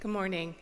Good morning.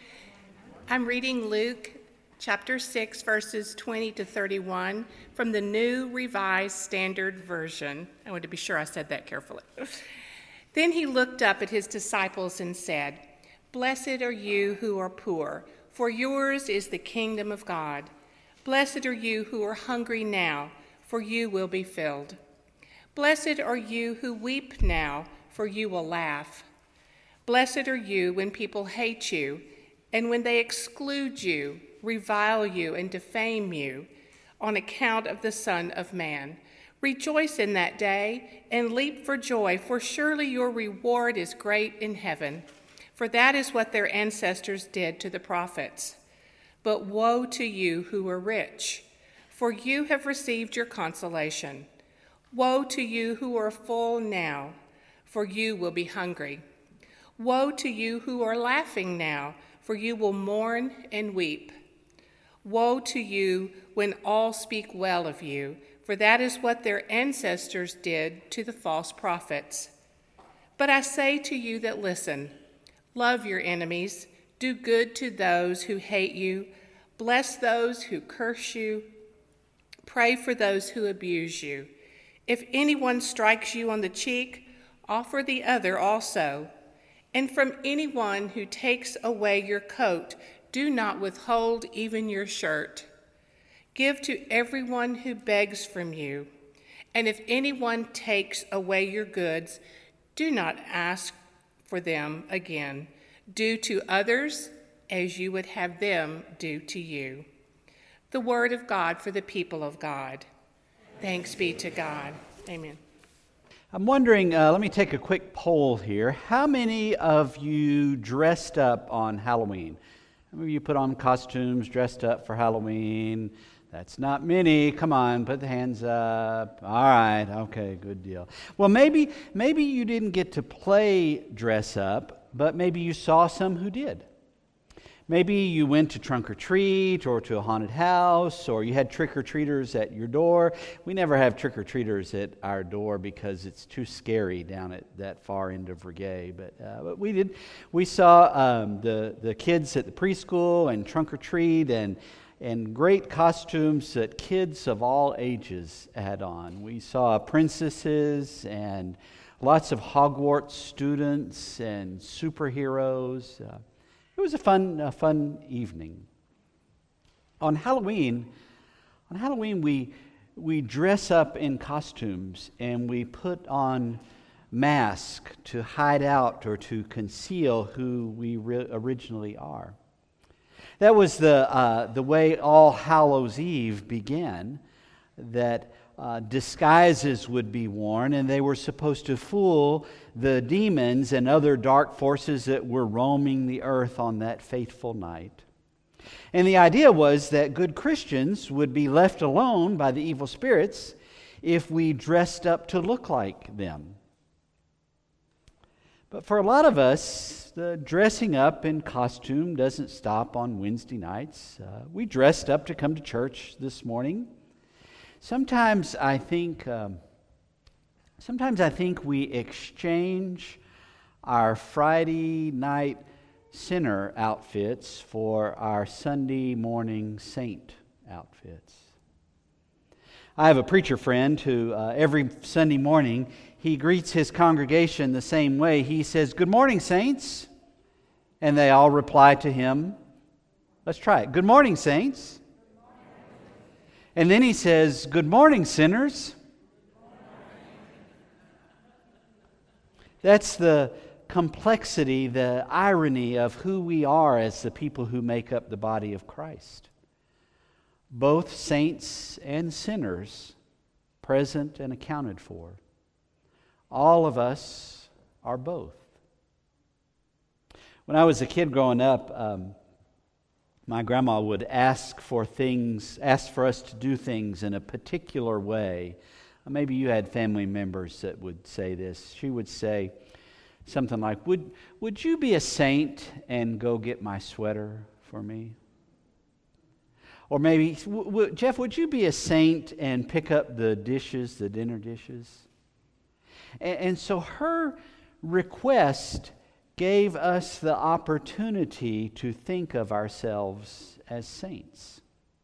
I'm reading Luke chapter 6, verses 20 to 31 from the New Revised Standard Version. I want to be sure I said that carefully. Then he looked up at his disciples and said, "Blessed are you who are poor, for yours is the kingdom of God. Blessed are you who are hungry now, for you will be filled. Blessed are you who weep now, for you will laugh. Blessed are you when people hate you, and when they exclude you, revile you, and defame you on account of the Son of Man. Rejoice in that day and leap for joy, for surely your reward is great in heaven. For that is what their ancestors did to the prophets. But woe to you who are rich, for you have received your consolation. Woe to you who are full now, for you will be hungry. Woe to you who are laughing now, for you will mourn and weep. Woe to you when all speak well of you, for that is what their ancestors did to the false prophets. But I say to you that listen, love your enemies, do good to those who hate you, bless those who curse you, pray for those who abuse you. If anyone strikes you on the cheek, offer the other also. And from anyone who takes away your coat, do not withhold even your shirt. Give to everyone who begs from you. And if anyone takes away your goods, do not ask for them again. Do to others as you would have them do to you." The word of God for the people of God. Thanks be to God. Amen. I'm wondering, let me take a quick poll here. How many of you dressed up on Halloween? How many of you put on costumes, dressed up for Halloween? That's not many. Come on, put the hands up. All right, okay, good deal. Well, maybe you didn't get to play dress up, but maybe you saw some who did. Maybe you went to trunk or treat or to a haunted house, or you had trick-or-treaters at your door. We never have trick-or-treaters at our door because it's too scary down at that far end of Reggae. But we did. We saw the kids at the preschool and trunk-or-treat and great costumes that kids of all ages had on. We saw princesses and lots of Hogwarts students and superheroes. It was a fun evening. On Halloween, we dress up in costumes and we put on masks to hide out or to conceal who we originally are. That was the way All Hallows Eve began. That disguises would be worn, and they were supposed to fool the demons and other dark forces that were roaming the earth on that fateful night. And the idea was that good Christians would be left alone by the evil spirits if we dressed up to look like them. But for a lot of us, the dressing up in costume doesn't stop on Wednesday nights. We dressed up to come to church this morning. Sometimes I think we exchange our Friday night sinner outfits for our Sunday morning saint outfits. I have a preacher friend who every Sunday morning he greets his congregation the same way. He says, "Good morning, saints," and they all reply to him. Let's try it. "Good morning, saints." And then he says, "Good morning, sinners." That's the complexity, the irony of who we are as the people who make up the body of Christ. Both saints and sinners, present and accounted for. All of us are both. When I was a kid growing up, my grandma would ask for us to do things in a particular way. Maybe you had family members that would say this. She would say something like, Would you be a saint and go get my sweater for me? Or maybe, Jeff, would you be a saint and pick up the dishes, the dinner dishes? And so her request gave us the opportunity to think of ourselves as saints.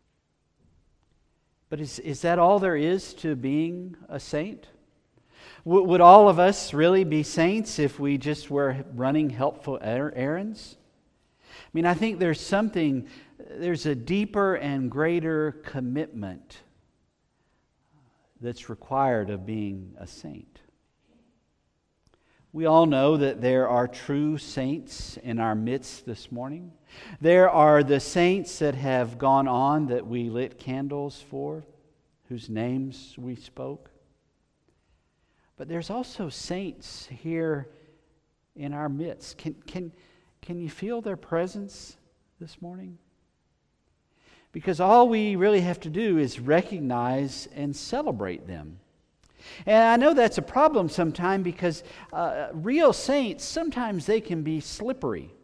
But is that all there is to being a saint? Would all of us really be saints if we just were running helpful errands? I mean, I think there's a deeper and greater commitment that's required of being a saint. We all know that there are true saints in our midst this morning. There are the saints that have gone on that we lit candles for, whose names we spoke. But there's also saints here in our midst. Can you feel their presence this morning? Because all we really have to do is recognize and celebrate them. And I know that's a problem sometimes because real saints, sometimes they can be slippery.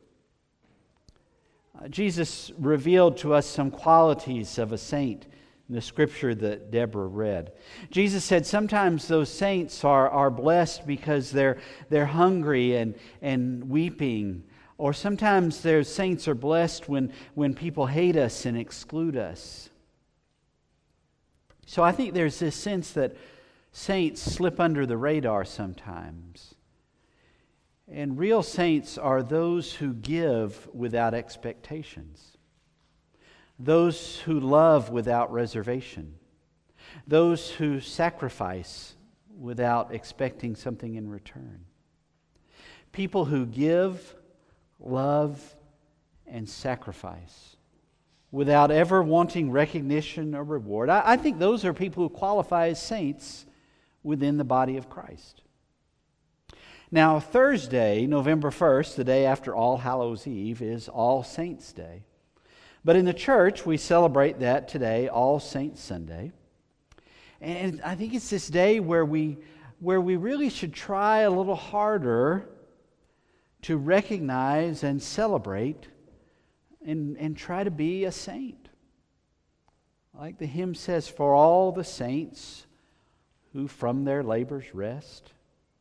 Jesus revealed to us some qualities of a saint in the scripture that Deborah read. Jesus said sometimes those saints are blessed because they're hungry and weeping. Or sometimes their saints are blessed when people hate us and exclude us. So I think there's this sense that saints slip under the radar sometimes. And real saints are those who give without expectations. Those who love without reservation. Those who sacrifice without expecting something in return. People who give, love, and sacrifice without ever wanting recognition or reward. I think those are people who qualify as saints within the body of Christ. Now, Thursday, November 1st, the day after All Hallows Eve, is All Saints' Day. But in the church, we celebrate that today, All Saints Sunday. And I think it's this day where we really should try a little harder to recognize and celebrate and try to be a saint. Like the hymn says, for all the saints who from their labors rest.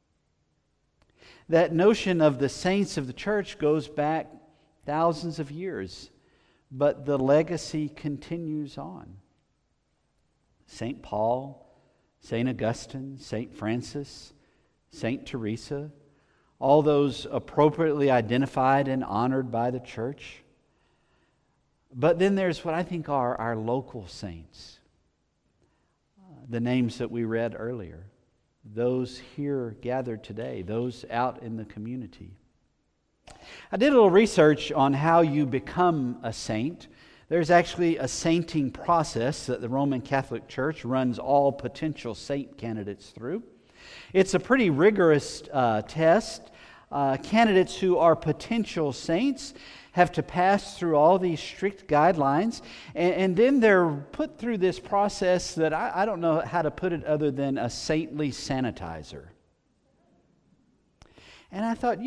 That notion of the saints of the church goes back thousands of years, but the legacy continues on. St. Paul, St. Augustine, St. Francis, St. Teresa, all those appropriately identified and honored by the church. But then there's what I think are our local saints, the names that we read earlier, those here gathered today, those out in the community. I did a little research on how you become a saint. There's actually a sainting process that the Roman Catholic Church runs all potential saint candidates through. It's a pretty rigorous test. Candidates who are potential saints have to pass through all these strict guidelines, and then they're put through this process that I don't know how to put it other than a saintly sanitizer. And I thought,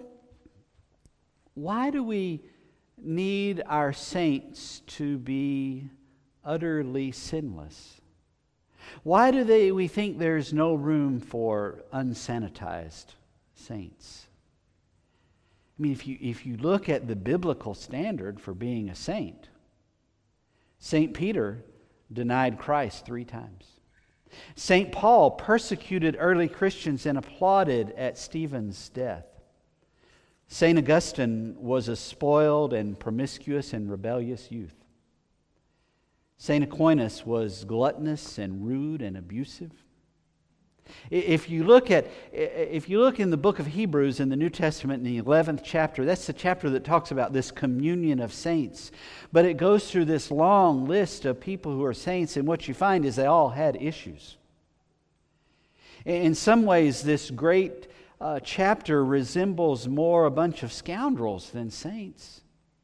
why do we need our saints to be utterly sinless? Why do we think there's no room for unsanitized saints? I mean, if you look at the biblical standard for being a saint, St. Peter denied Christ 3 times. St. Paul persecuted early Christians and applauded at Stephen's death. St. Augustine was a spoiled and promiscuous and rebellious youth. St. Aquinas was gluttonous and rude and abusive. If you look in the book of Hebrews in the New Testament in the 11th chapter, that's the chapter that talks about this communion of saints. But it goes through this long list of people who are saints, and what you find is they all had issues. In some ways, this great chapter resembles more a bunch of scoundrels than saints.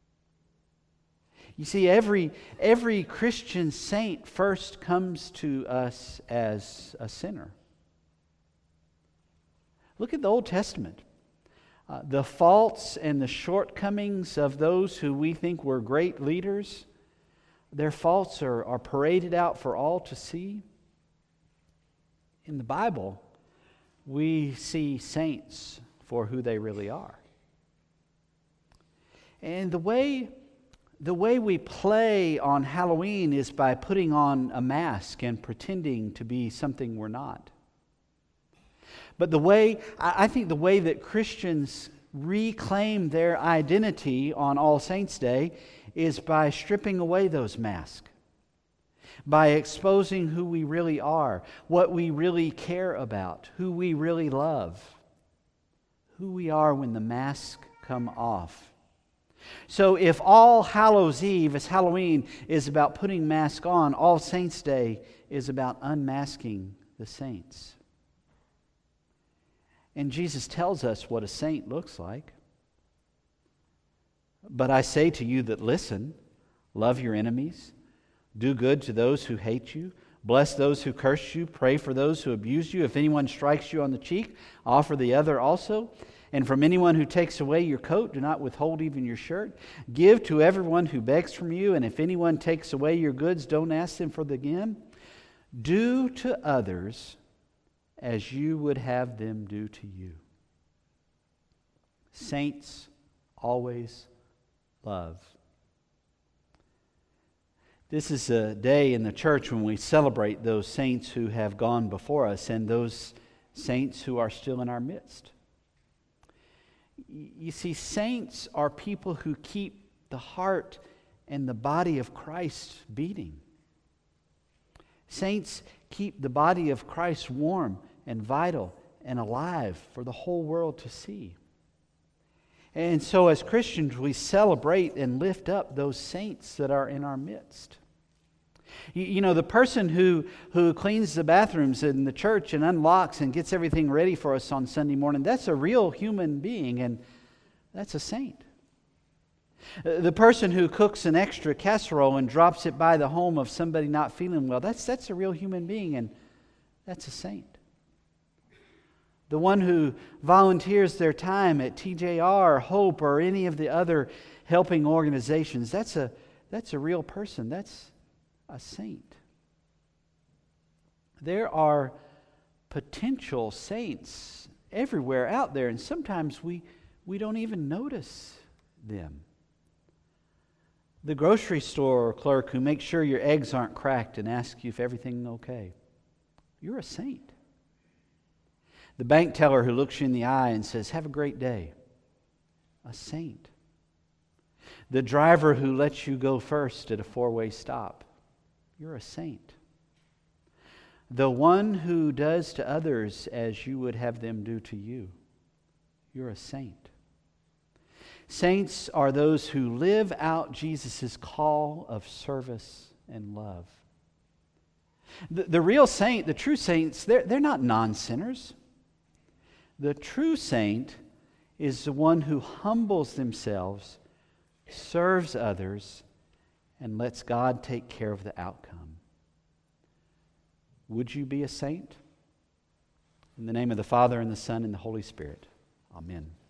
You see, every Christian saint first comes to us as a sinner. Look at the Old Testament. The faults and the shortcomings of those who we think were great leaders, their faults are paraded out for all to see. In the Bible, we see saints for who they really are. And the way we play on Halloween is by putting on a mask and pretending to be something we're not. But I think the way that Christians reclaim their identity on All Saints' Day is by stripping away those masks, by exposing who we really are, what we really care about, who we really love, who we are when the masks come off. So if All Hallows Eve, as Halloween, is about putting masks on, All Saints' Day is about unmasking the saints. And Jesus tells us what a saint looks like. But I say to you that listen, love your enemies, do good to those who hate you, bless those who curse you, pray for those who abuse you. If anyone strikes you on the cheek, offer the other also. And from anyone who takes away your coat, do not withhold even your shirt. Give to everyone who begs from you, and if anyone takes away your goods, don't ask them for them again. Do to others as you would have them do to you. Saints always love. This is a day in the church when we celebrate those saints who have gone before us and those saints who are still in our midst. You see, saints are people who keep the heart and the body of Christ beating. Saints keep the body of Christ warm and vital and alive for the whole world to see. And so as Christians, we celebrate and lift up those saints that are in our midst. You know, the person who cleans the bathrooms in the church and unlocks and gets everything ready for us on Sunday morning, that's a real human being, and that's a saint. The person who cooks an extra casserole and drops it by the home of somebody not feeling well, that's a real human being, and that's a saint. The one who volunteers their time at TJR, Hope, or any of the other helping organizations, that's a real person. That's a saint. There are potential saints everywhere out there, and sometimes we don't even notice them. The grocery store clerk who makes sure your eggs aren't cracked and asks you if everything's okay. You're a saint. The bank teller who looks you in the eye and says, "Have a great day." A saint. The driver who lets you go first at a four-way stop. You're a saint. The one who does to others as you would have them do to you. You're a saint. Saints are those who live out Jesus' call of service and love. The real saint, the true saints, they're not non-sinners. The true saint is the one who humbles themselves, serves others, and lets God take care of the outcome. Would you be a saint? In the name of the Father, and the Son, and the Holy Spirit. Amen.